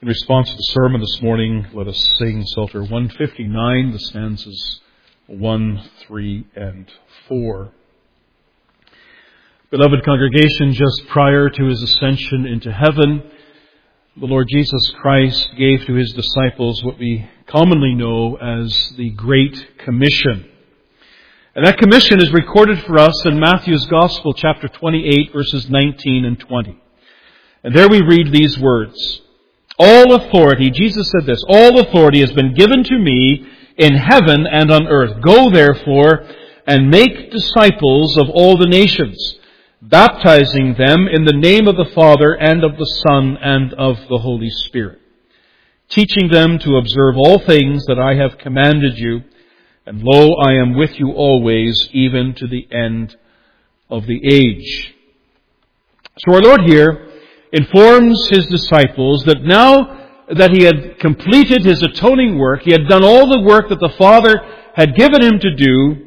In response to the sermon this morning, let us sing Psalter 159, the stanzas 1, 3, and 4. Beloved congregation, just prior to His ascension into heaven, the Lord Jesus Christ gave to His disciples what we commonly know as the Great Commission. And that commission is recorded for us in Matthew's Gospel, chapter 28, verses 19 and 20. And there we read these words. All authority, Jesus said this, all authority has been given to me in heaven and on earth. Go therefore and make disciples of all the nations, baptizing them in the name of the Father and of the Son and of the Holy Spirit, teaching them to observe all things that I have commanded you. And lo, I am with you always, even to the end of the age. So our Lord here informs His disciples that now that He had completed His atoning work, He had done all the work that the Father had given Him to do,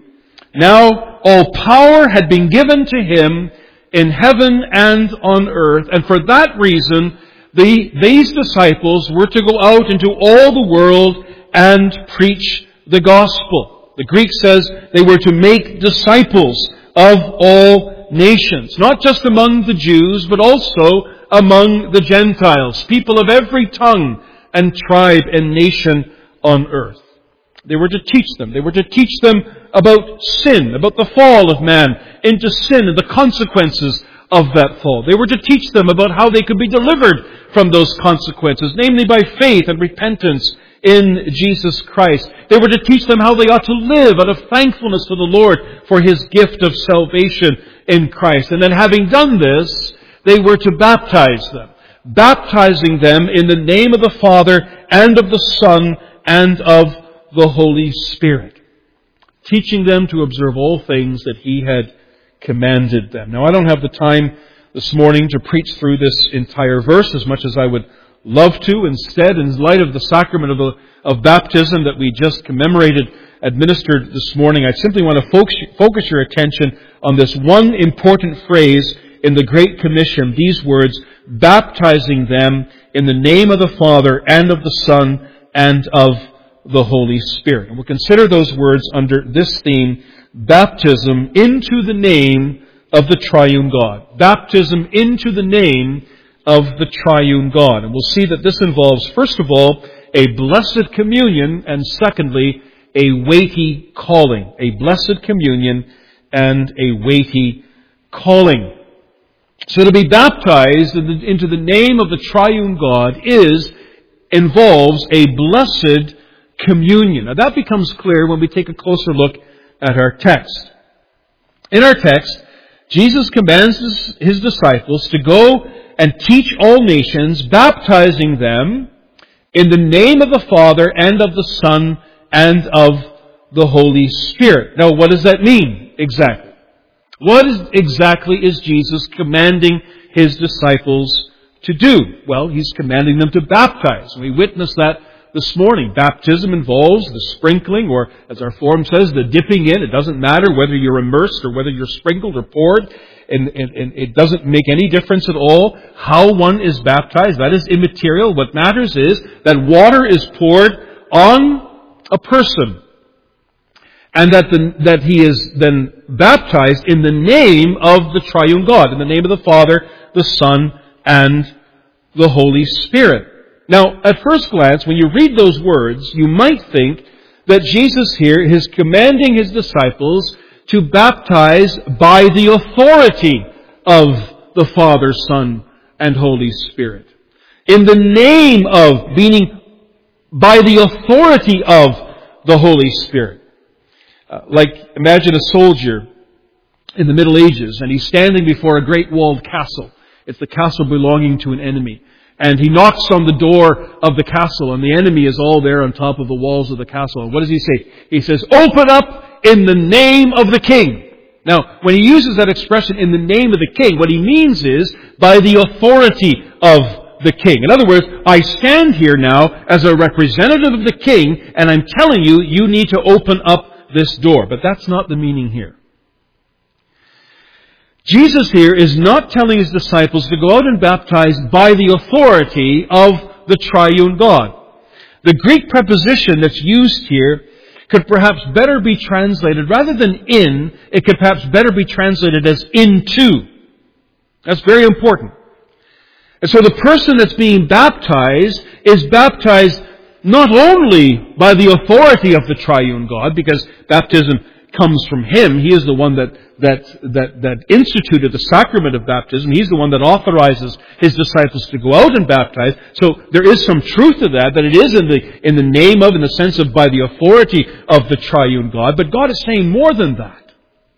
now all power had been given to Him in heaven and on earth. And for that reason, these disciples were to go out into all the world and preach the gospel. The Greek says they were to make disciples of all nations, not just among the Jews, but also among the Gentiles, people of every tongue and tribe and nation on earth. They were to teach them. They were to teach them about sin, about the fall of man into sin and the consequences of that fall. They were to teach them about how they could be delivered from those consequences, namely by faith and repentance in Jesus Christ. They were to teach them how they ought to live out of thankfulness to the Lord for His gift of salvation in Christ. And then having done this, they were to baptize them, baptizing them in the name of the Father and of the Son and of the Holy Spirit, teaching them to observe all things that He had commanded them. Now, I don't have the time this morning to preach through this entire verse as much as I would love to. Instead, in light of the sacrament of baptism that we just administered this morning, I simply want to focus your attention on this one important phrase in the Great Commission, these words, baptizing them in the name of the Father and of the Son and of the Holy Spirit. And we'll consider those words under this theme, baptism into the name of the triune God. Baptism into the name of the triune God. And we'll see that this involves, first of all, a blessed communion, and secondly, a weighty calling. A blessed communion and a weighty calling. So to be baptized into the name of the triune God involves a blessed communion. Now that becomes clear when we take a closer look at our text. In our text, Jesus commands His disciples to go and teach all nations, baptizing them in the name of the Father and of the Son and of the Holy Spirit. Now, what does that mean exactly? What exactly is Jesus commanding His disciples to do? Well, He's commanding them to baptize. We witnessed that this morning. Baptism involves the sprinkling, or as our form says, the dipping in. It doesn't matter whether you're immersed or whether you're sprinkled or poured. And it doesn't make any difference at all how one is baptized. That is immaterial. What matters is that water is poured on a person, and that he is then baptized in the name of the triune God, in the name of the Father, the Son, and the Holy Spirit. Now, at first glance, when you read those words, you might think that Jesus here is commanding His disciples to baptize by the authority of the Father, Son, and Holy Spirit. In the name of, meaning by the authority of the Holy Spirit. Imagine a soldier in the Middle Ages, and he's standing before a great walled castle. It's the castle belonging to an enemy. And he knocks on the door of the castle, and the enemy is all there on top of the walls of the castle. And what does he say? He says, "Open up in the name of the King." Now, when he uses that expression, "in the name of the King," what he means is, by the authority of the King. In other words, I stand here now as a representative of the King, and I'm telling you, you need to open up this door. But that's not the meaning here. Jesus here is not telling His disciples to go out and baptize by the authority of the triune God. The Greek preposition that's used here could perhaps better be translated, rather than in, it could perhaps better be translated as into. That's very important. And so the person that's being baptized is baptized not only by the authority of the triune God, because baptism comes from Him. He is the one that instituted the sacrament of baptism. He's the one that authorizes His disciples to go out and baptize. So there is some truth to that it is in the name of, in the sense of by the authority of the triune God. But God is saying more than that.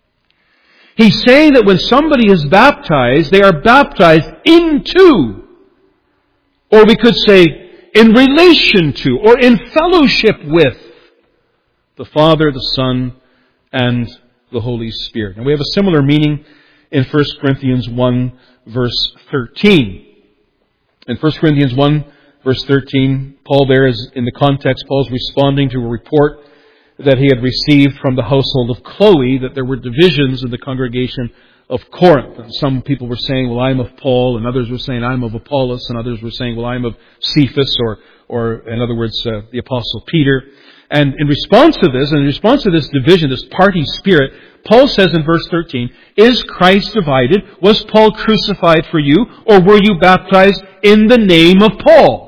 He's saying that when somebody is baptized, they are baptized into, or we could say in relation to, or in fellowship with, the Father, the Son, and the Holy Spirit. And we have a similar meaning in 1 Corinthians 1, verse 13. In 1 Corinthians 1, verse 13, Paul there is, in the context, Paul's responding to a report that he had received from the household of Chloe, that there were divisions in the congregation of Corinth. And some people were saying, well, I'm of Paul, and others were saying, I'm of Apollos, and others were saying, well, I'm of Cephas, or in other words, the Apostle Peter. And in response to this division, this party spirit, Paul says in verse 13, is Christ divided? Was Paul crucified for you? Or were you baptized in the name of Paul?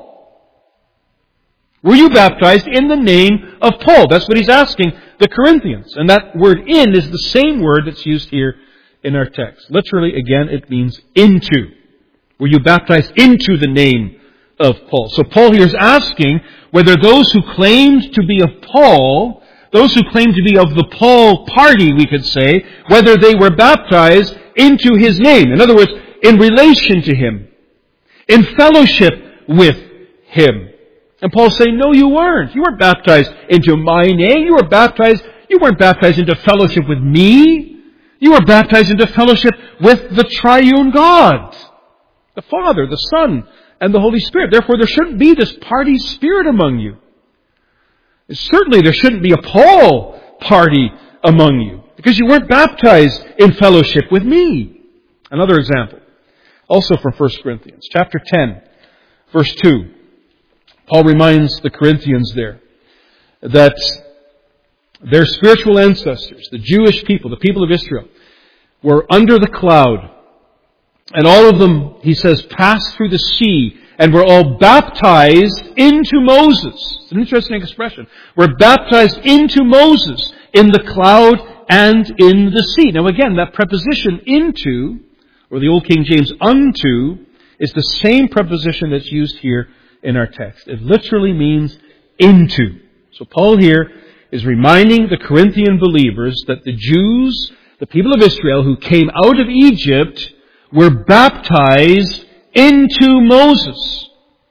Were you baptized in the name of Paul? That's what he's asking the Corinthians. And that word in is the same word that's used here in our text. Literally, again, it means into. Were you baptized into the name of Paul? So Paul here is asking whether those who claimed to be of Paul, those who claimed to be of the Paul party, we could say, whether they were baptized into his name. In other words, in relation to him, in fellowship with him. And Paul's saying, no, you weren't. You weren't baptized into my name. You weren't baptized into fellowship with me. You were baptized into fellowship with the triune God, the Father, the Son, and the Holy Spirit. Therefore, there shouldn't be this party spirit among you. Certainly, there shouldn't be a Paul party among you, because you weren't baptized in fellowship with me. Another example, also from 1 Corinthians, chapter 10, verse 2. Paul reminds the Corinthians there that their spiritual ancestors, the Jewish people, the people of Israel, were under the cloud. And all of them, he says, passed through the sea and were all baptized into Moses. It's an interesting expression. We're baptized into Moses in the cloud and in the sea. Now again, that preposition into, or the Old King James unto, is the same preposition that's used here in our text. It literally means into. So Paul here is reminding the Corinthian believers that the Jews, the people of Israel who came out of Egypt, were baptized into Moses.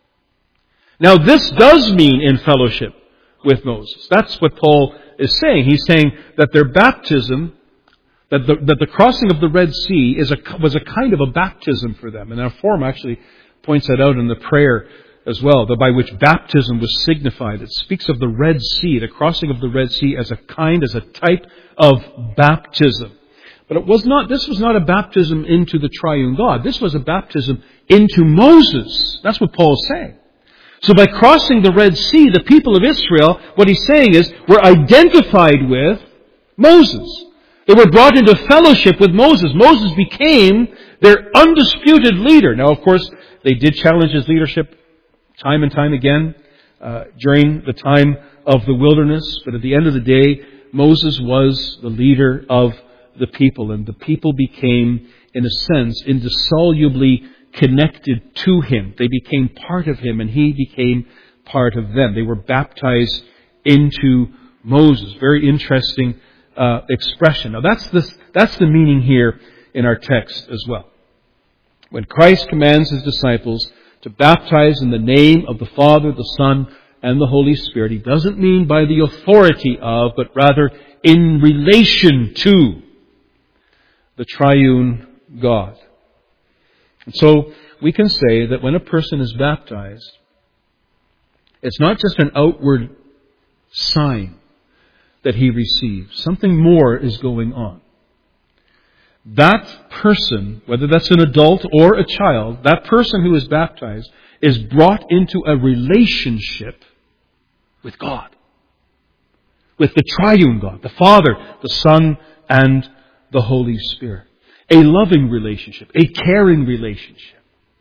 Now this does mean in fellowship with Moses. That's what Paul is saying. He's saying that their baptism, that the crossing of the Red Sea was a kind of a baptism for them. And our form actually points that out in the prayer as well, by which baptism was signified. It speaks of the Red Sea, the crossing of the Red Sea as a type of baptism. But this was not a baptism into the triune God. This was a baptism into Moses. That's what Paul is saying. So by crossing the Red Sea, the people of Israel, what he's saying is, were identified with Moses. They were brought into fellowship with Moses. Moses became their undisputed leader. Now, of course, they did challenge his leadership time and time again during the time of the wilderness. But at the end of the day, Moses was the leader of the people. And the people became, in a sense, indissolubly connected to him. They became part of him, and he became part of them. They were baptized into Moses. Very interesting expression. Now that's the meaning here in our text as well. When Christ commands his disciples to baptize in the name of the Father, the Son, and the Holy Spirit, he doesn't mean by the authority of, but rather in relation to the triune God. And so we can say that when a person is baptized, it's not just an outward sign that he receives. Something more is going on. that person, whether that's an adult or a child, that person who is baptized is brought into a relationship with God. With the triune God, the Father, the Son, and the Holy Spirit. A loving relationship, a caring relationship.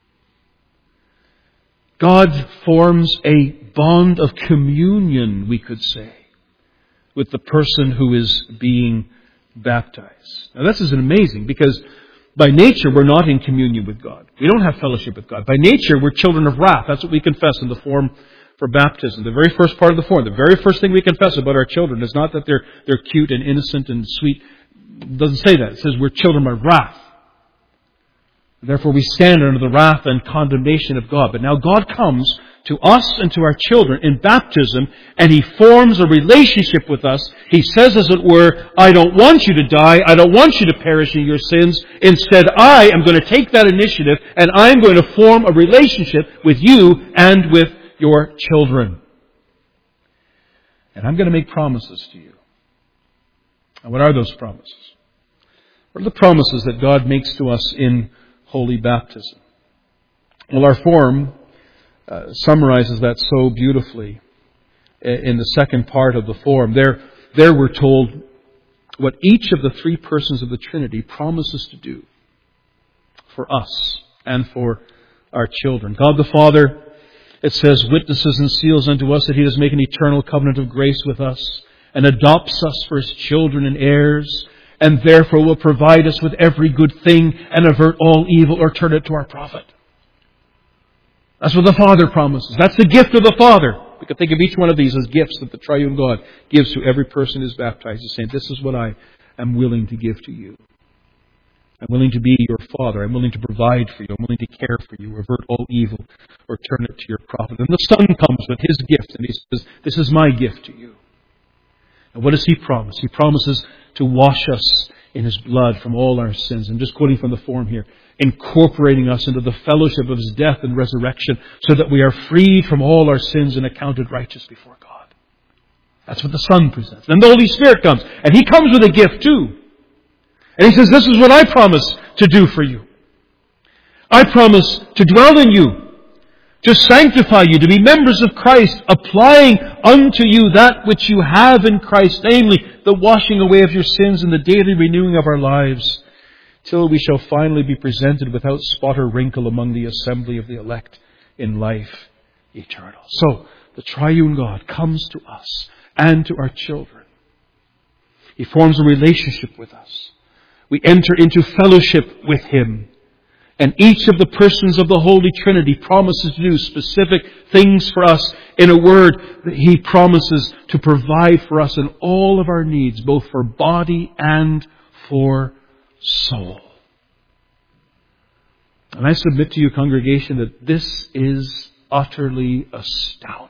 God forms a bond of communion, we could say, with the person who is being baptized. Now this is amazing because by nature we're not in communion with God. We don't have fellowship with God. By nature we're children of wrath. That's what we confess in the form for baptism. The very first part of the form, the very first thing we confess about our children is not that they're cute and innocent and sweet. It doesn't say that. It says we're children of wrath. Therefore we stand under the wrath and condemnation of God. But now God comes to us and to our children in baptism, and He forms a relationship with us. He says, as it were, I don't want you to die. I don't want you to perish in your sins. Instead, I am going to take that initiative, and I am going to form a relationship with you and with your children. And I'm going to make promises to you. And what are those promises? What are the promises that God makes to us in holy baptism? Well, our form summarizes that so beautifully in the second part of the form. There we're told what each of the three persons of the Trinity promises to do for us and for our children. God the Father, it says, witnesses and seals unto us that He does make an eternal covenant of grace with us and adopts us for His children and heirs, and therefore will provide us with every good thing and avert all evil or turn it to our profit. That's what the Father promises. That's the gift of the Father. We can think of each one of these as gifts that the triune God gives to every person who is baptized. He's saying, this is what I am willing to give to you. I'm willing to be your Father. I'm willing to provide for you. I'm willing to care for you, avert all evil, or turn it to your profit. And the Son comes with His gift, and He says, this is my gift to you. And what does He promise? He promises to wash us in His blood from all our sins. I'm just quoting from the form here. Incorporating us into the fellowship of His death and resurrection so that we are freed from all our sins and accounted righteous before God. That's what the Son presents. Then the Holy Spirit comes, and He comes with a gift too. And He says, this is what I promise to do for you. I promise to dwell in you, to sanctify you, to be members of Christ, applying unto you that which you have in Christ, namely the washing away of your sins and the daily renewing of our lives, till we shall finally be presented without spot or wrinkle among the assembly of the elect in life eternal. So, the triune God comes to us and to our children. He forms a relationship with us. We enter into fellowship with Him. And each of the persons of the Holy Trinity promises to do specific things for us. In a word, He promises to provide for us in all of our needs, both for body and for soul. And I submit to you, congregation, that this is utterly astounding.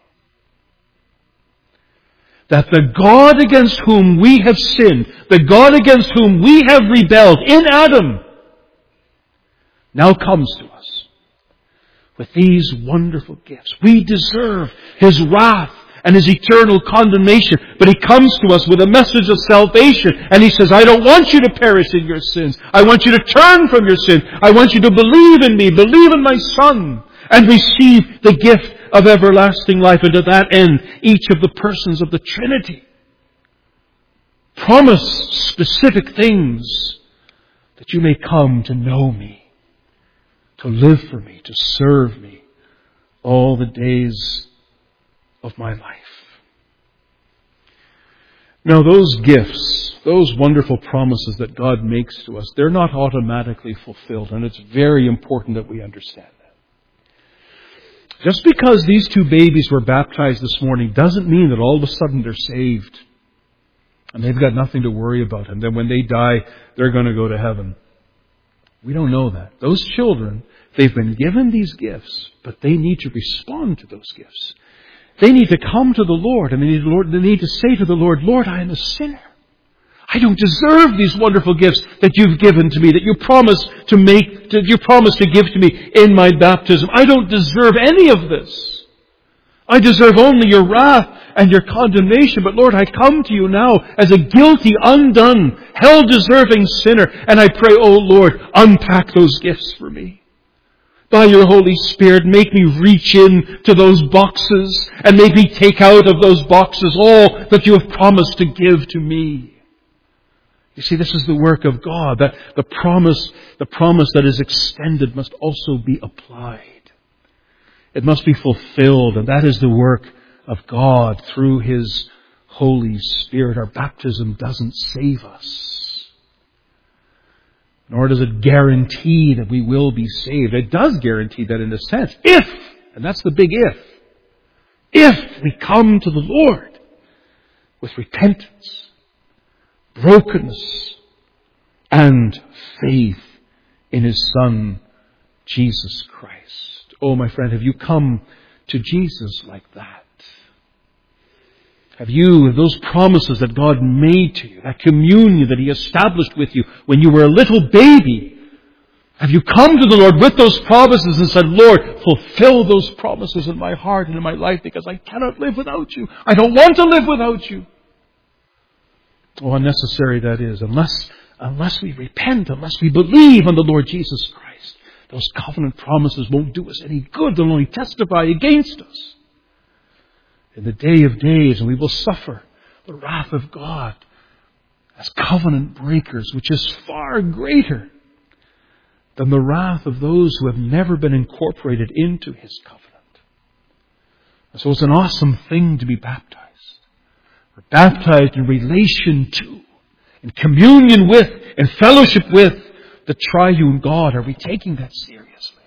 That the God against whom we have sinned, the God against whom we have rebelled in Adam, now comes to us with these wonderful gifts. We deserve His wrath and His eternal condemnation, but He comes to us with a message of salvation, and He says, I don't want you to perish in your sins. I want you to turn from your sin. I want you to believe in me, believe in my Son, and receive the gift of everlasting life. And to that end, each of the persons of the Trinity promise specific things that you may come to know me, to live for me, to serve me all the days of my life. Now those gifts, those wonderful promises that God makes to us, they're not automatically fulfilled, and it's very important that we understand that. Just because these two babies were baptized this morning doesn't mean that all of a sudden they're saved and they've got nothing to worry about, and then when they die, they're going to go to heaven. We don't know that. Those children, they've been given these gifts, but they need to respond to those gifts. They need to come to the Lord, and they need to say to the Lord, Lord, I am a sinner. I don't deserve these wonderful gifts that you've given to me, that you promised to give to me in my baptism. I don't deserve any of this. I deserve only your wrath and your condemnation. But Lord, I come to you now as a guilty, undone, hell-deserving sinner. And I pray, oh Lord, unpack those gifts for me. By your Holy Spirit, make me reach in to those boxes and make me take out of those boxes all that you have promised to give to me. You see, this is the work of God, that the promise that is extended must also be applied. It must be fulfilled, and that is the work of God through His Holy Spirit. Our baptism doesn't save us, nor does it guarantee that we will be saved. It does guarantee that in a sense, if, and that's the big if we come to the Lord with repentance, brokenness, and faith in His Son, Jesus Christ. Oh, my friend, have you come to Jesus like that? Have those promises that God made to you, that communion that He established with you when you were a little baby, have you come to the Lord with those promises and said, Lord, fulfill those promises in my heart and in my life because I cannot live without you. I don't want to live without you. Oh, unnecessary that is. Unless we repent, unless we believe on the Lord Jesus Christ, those covenant promises won't do us any good. They'll only testify against us in the day of days, and we will suffer the wrath of God as covenant breakers, which is far greater than the wrath of those who have never been incorporated into His covenant. And so it's an awesome thing to be baptized. We're baptized in relation to, in communion with, in fellowship with the triune God. Are we taking that seriously?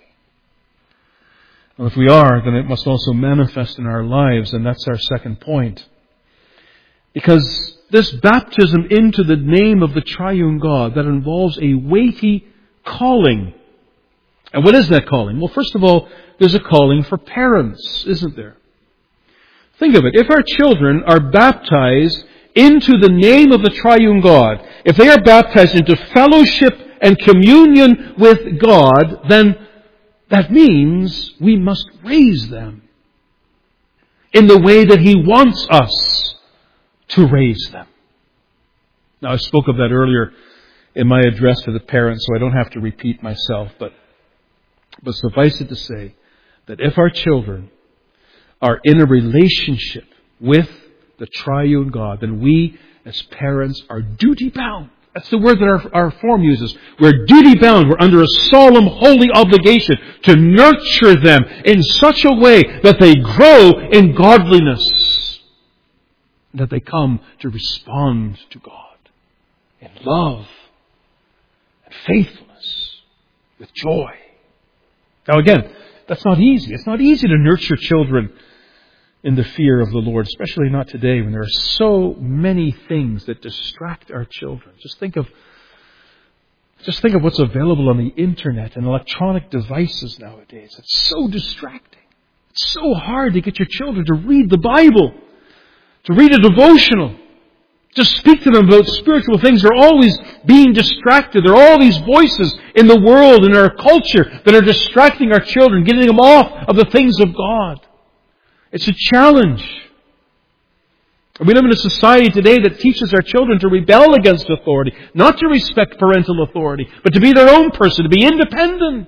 Well, if we are, then it must also manifest in our lives, and that's our second point. Because this baptism into the name of the triune God, that involves a weighty calling. And what is that calling? Well, first of all, there's a calling for parents, isn't there? Think of it. If our children are baptized into the name of the triune God, if they are baptized into fellowship and communion with God, then that means we must raise them in the way that He wants us to raise them. Now, I spoke of that earlier in my address to the parents, so I don't have to repeat myself, but suffice it to say that if our children are in a relationship with the triune God, then we as parents are duty-bound. That's the word that our form uses. We're duty-bound. We're under a solemn, holy obligation to nurture them in such a way that they grow in godliness, that they come to respond to God in love and faithfulness, with joy. Now again, that's not easy. It's not easy to nurture children in the fear of the Lord, especially not today when there are so many things that distract our children. Just think of what's available on the internet and electronic devices nowadays. It's so distracting. It's so hard to get your children to read the Bible, to read a devotional, to speak to them about spiritual things. They're always being distracted. There are all these voices in the world, in our culture, that are distracting our children, getting them off of the things of God. It's a challenge. We live in a society today that teaches our children to rebel against authority, not to respect parental authority, but to be their own person, to be independent.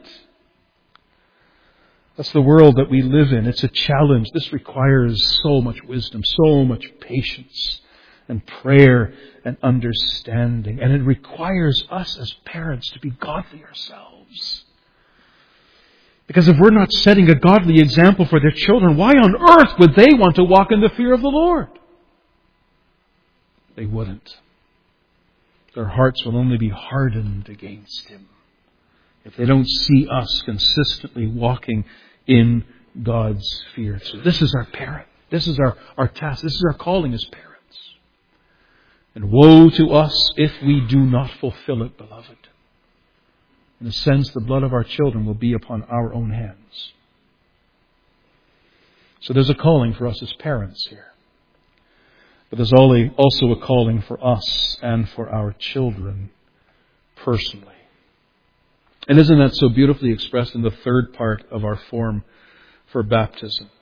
That's the world that we live in. It's a challenge. This requires so much wisdom, so much patience and prayer and understanding. And it requires us as parents to be godly ourselves. Because if we're not setting a godly example for their children, why on earth would they want to walk in the fear of the Lord? They wouldn't. Their hearts will only be hardened against Him if they don't see us consistently walking in God's fear. So this is our parent. This is our task. This is our calling as parents. And woe to us if we do not fulfill it, beloved. In a sense, the blood of our children will be upon our own hands. So there's a calling for us as parents here. But there's also a calling for us and for our children personally. And isn't that so beautifully expressed in the third part of our form for baptism?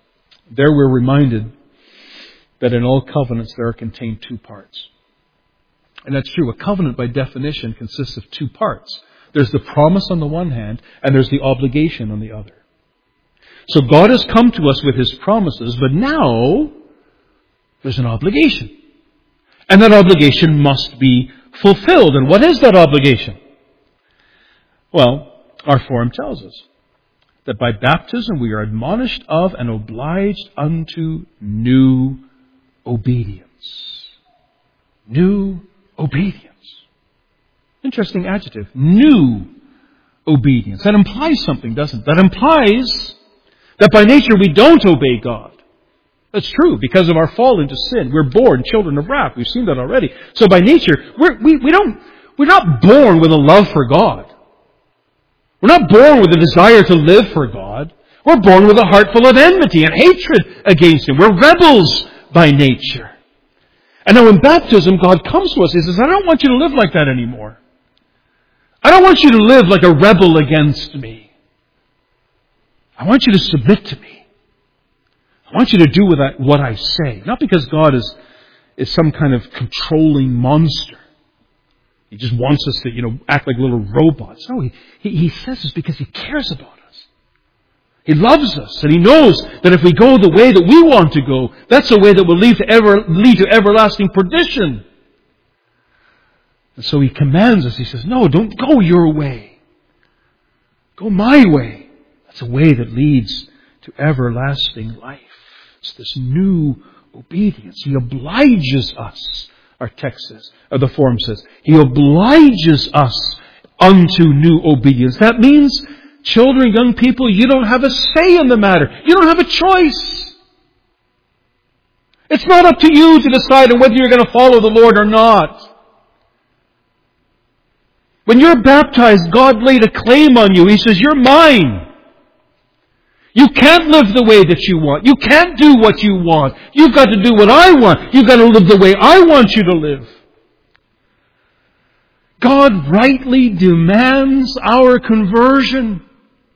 There we're reminded that in all covenants there are contained two parts. And that's true. A covenant by definition consists of two parts. There's the promise on the one hand, and there's the obligation on the other. So God has come to us with His promises, but now there's an obligation. And that obligation must be fulfilled. And what is that obligation? Well, our form tells us that by baptism we are admonished of and obliged unto new obedience. New obedience. Interesting adjective. New obedience. That implies something, doesn't it? That implies that by nature we don't obey God. That's true. Because of our fall into sin, we're born children of wrath. We've seen that already. So by nature, we're not born with a love for God. We're not born with a desire to live for God. We're born with a heart full of enmity and hatred against Him. We're rebels by nature. And now in baptism, God comes to us and says, I don't want you to live like that anymore. I don't want you to live like a rebel against me. I want you to submit to me. I want you to do what I say. Not because God is some kind of controlling monster. He just wants us to, act like little robots. No, he says this because He cares about us. He loves us, and He knows that if we go the way that we want to go, that's a way that will lead to everlasting perdition. And so He commands us. He says, no, don't go your way. Go my way. That's a way that leads to everlasting life. It's this new obedience. He obliges us. Our text says, or the form says, He obliges us unto new obedience. That means, children, young people, you don't have a say in the matter. You don't have a choice. It's not up to you to decide on whether you're going to follow the Lord or not. When you're baptized, God laid a claim on you. He says, you're mine. You can't live the way that you want. You can't do what you want. You've got to do what I want. You've got to live the way I want you to live. God rightly demands our conversion.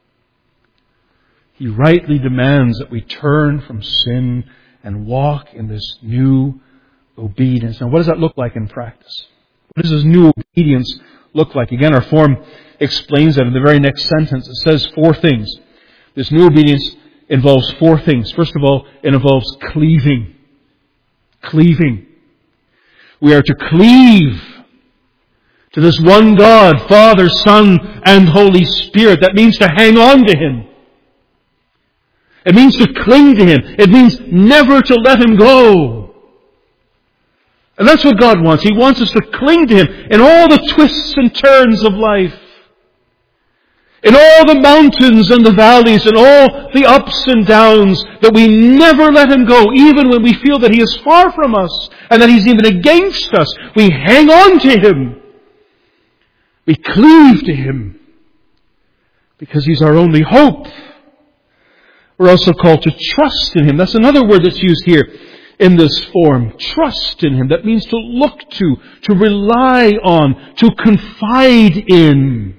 He rightly demands that we turn from sin and walk in this new obedience. Now, what does that look like in practice? What does this new obedience look like? Again, our form explains that in the very next sentence. It says 4 things. This new obedience involves 4 things. First of all, it involves cleaving. Cleaving. We are to cleave to this one God, Father, Son, and Holy Spirit. That means to hang on to Him. It means to cling to Him. It means never to let Him go. And that's what God wants. He wants us to cling to Him in all the twists and turns of life. In all the mountains and the valleys and all the ups and downs, that we never let Him go, even when we feel that He is far from us and that He's even against us. We hang on to Him. We cleave to Him because He's our only hope. We're also called to trust in Him. That's another word that's used here in this form. Trust in Him. That means to look to rely on, to confide in.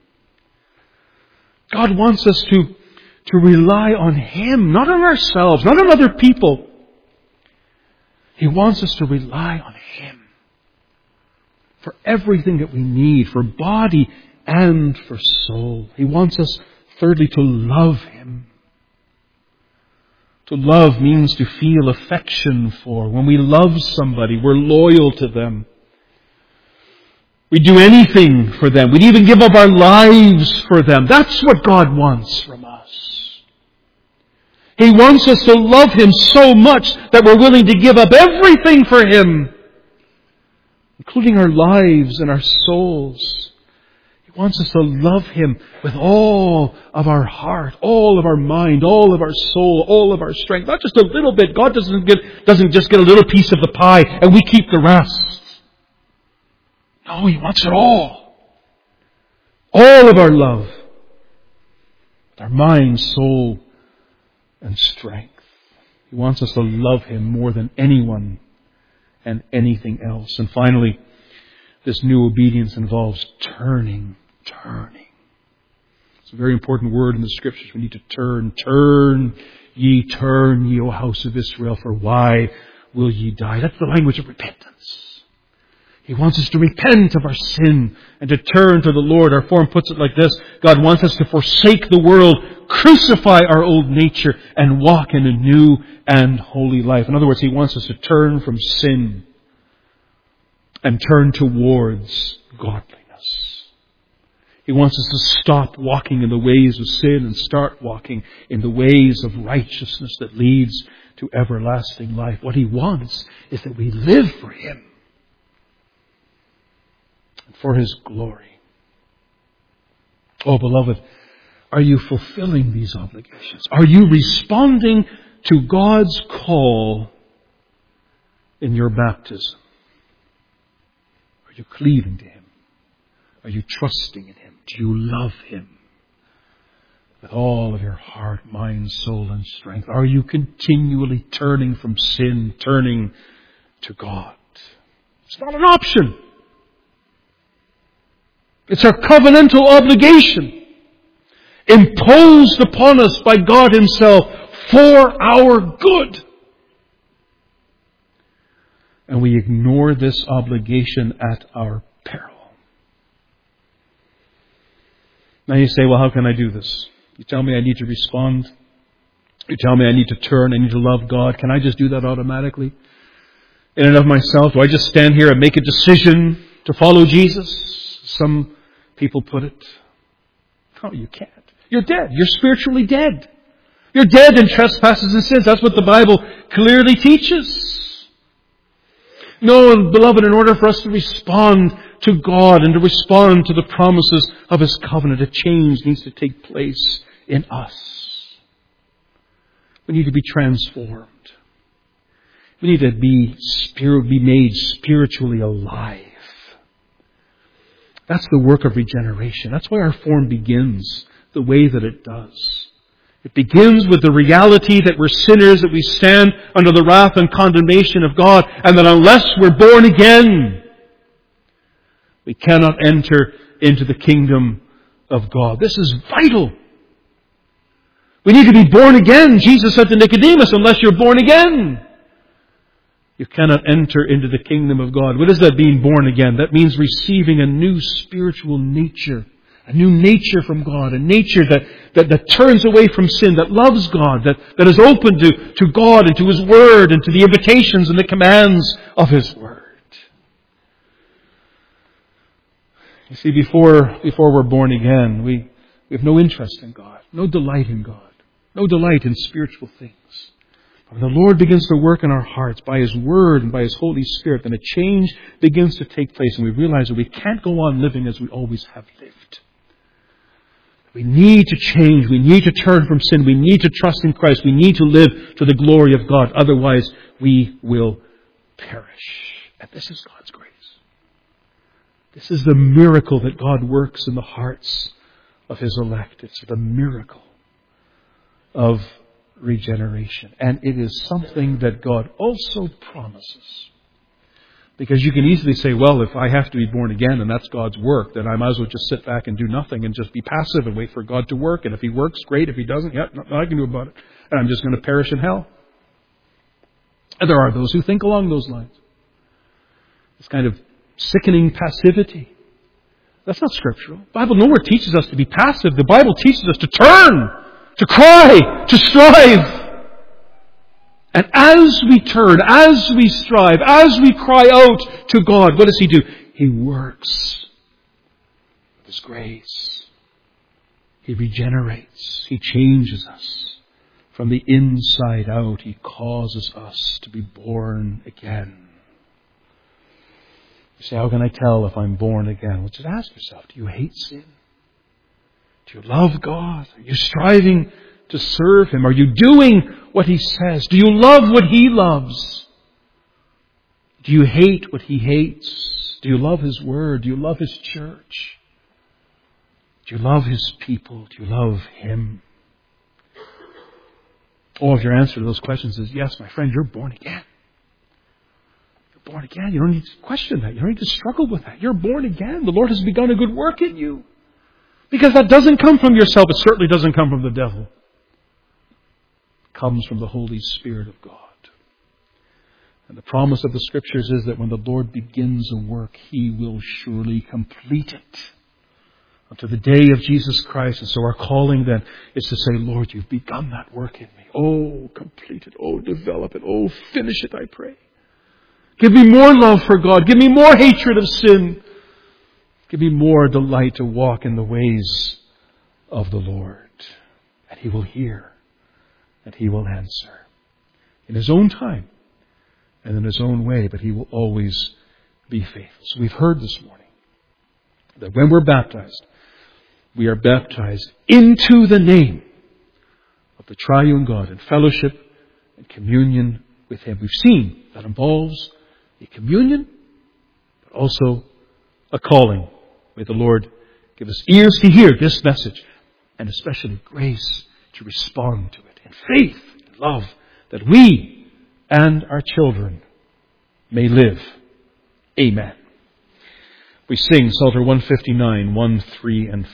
God wants us to rely on Him, not on ourselves, not on other people. He wants us to rely on Him for everything that we need, for body and for soul. He wants us, thirdly, to love Him. To love means to feel affection for. When we love somebody, we're loyal to them. We do anything for them. We'd even give up our lives for them. That's what God wants from us. He wants us to love Him so much that we're willing to give up everything for Him, including our lives and our souls. He wants us to love Him with all of our heart, all of our mind, all of our soul, all of our strength. Not just a little bit. God doesn't just get a little piece of the pie and we keep the rest. No, He wants it all. All of our love. Our mind, soul, and strength. He wants us to love Him more than anyone and anything else. And finally, this new obedience involves turning. It's a very important word in the Scriptures. We need to turn Ye turn, ye O house of Israel, for why will ye die? That's the language of repentance. He wants us to repent of our sin and to turn to the Lord. Our form puts it like this: God wants us to forsake the world, crucify our old nature, and walk in a new and holy life. In other words, He wants us to turn from sin and turn towards godliness. He wants us to stop walking in the ways of sin and start walking in the ways of righteousness that leads to everlasting life. What He wants is that we live for Him and for His glory. Oh, beloved, are you fulfilling these obligations? Are you responding to God's call in your baptism? Are you cleaving to Him? Are you trusting in Him? Do you love Him with all of your heart, mind, soul, and strength? Are you continually turning from sin, turning to God? It's not an option. It's our covenantal obligation imposed upon us by God Himself for our good. And we ignore this obligation at our peril. Now you say, well, how can I do this? You tell me I need to respond. You tell me I need to turn, I need to love God. Can I just do that automatically? In and of myself? Do I just stand here and make a decision to follow Jesus? Some people put it. No, you can't. You're dead. You're spiritually dead. You're dead in trespasses and sins. That's what the Bible clearly teaches. No, beloved, in order for us to respond to God and to respond to the promises of His covenant, a change needs to take place in us. We need to be transformed. We need to be made spiritually alive. That's the work of regeneration. That's why our form begins the way that it does. It begins with the reality that we're sinners, that we stand under the wrath and condemnation of God, and that unless we're born again, we cannot enter into the kingdom of God. This is vital. We need to be born again. Jesus said to Nicodemus, unless you're born again, you cannot enter into the kingdom of God. What is that, being born again? That means receiving a new spiritual nature. A new nature from God. A nature that turns away from sin, that loves God, that is open to God and to His Word and to the invitations and the commands of His Word. You see, before we're born again, we have no interest in God, no delight in God, no delight in spiritual things. When the Lord begins to work in our hearts by His Word and by His Holy Spirit, then a change begins to take place, and we realize that we can't go on living as we always have lived. We need to change. We need to turn from sin. We need to trust in Christ. We need to live to the glory of God. Otherwise, we will perish. And this is God's grace. This is the miracle that God works in the hearts of His elect. It's the miracle of regeneration. And it is something that God also promises. Because you can easily say, well, if I have to be born again and that's God's work, then I might as well just sit back and do nothing and just be passive and wait for God to work. And if He works, great. If He doesn't, nothing I can do about it. And I'm just going to perish in hell. And there are those who think along those lines. This kind of sickening passivity. That's not scriptural. The Bible nowhere teaches us to be passive. The Bible teaches us to turn, to cry, to strive. And as we turn, as we strive, as we cry out to God, what does He do? He works with His grace. He regenerates. He changes us from the inside out. He causes us to be born again. You say, how can I tell if I'm born again? Well, just ask yourself, do you hate sin? Do you love God? Are you striving to serve Him? Are you doing what He says? Do you love what He loves? Do you hate what He hates? Do you love His Word? Do you love His church? Do you love His people? Do you love Him? Oh, if your answer to those questions is yes, my friend, you're born again. You're born again. You don't need to question that. You don't need to struggle with that. You're born again. The Lord has begun a good work in you. Because that doesn't come from yourself. It certainly doesn't come from the devil. It comes from the Holy Spirit of God. And the promise of the Scriptures is that when the Lord begins a work, He will surely complete it unto the day of Jesus Christ. And so our calling then is to say, Lord, You've begun that work in me. Oh, complete it. Oh, develop it. Oh, finish it, I pray. Give me more love for God. Give me more hatred of sin. Give me more delight to walk in the ways of the Lord. And He will hear and He will answer in His own time and in His own way, but He will always be faithful. So we've heard this morning that when we're baptized, we are baptized into the name of the triune God in fellowship and communion with Him. We've seen that involves a communion, but also a calling. May the Lord give us ears to hear this message, and especially grace to respond to it in faith and love, that we and our children may live. Amen. We sing Psalter 159, 1, 3, and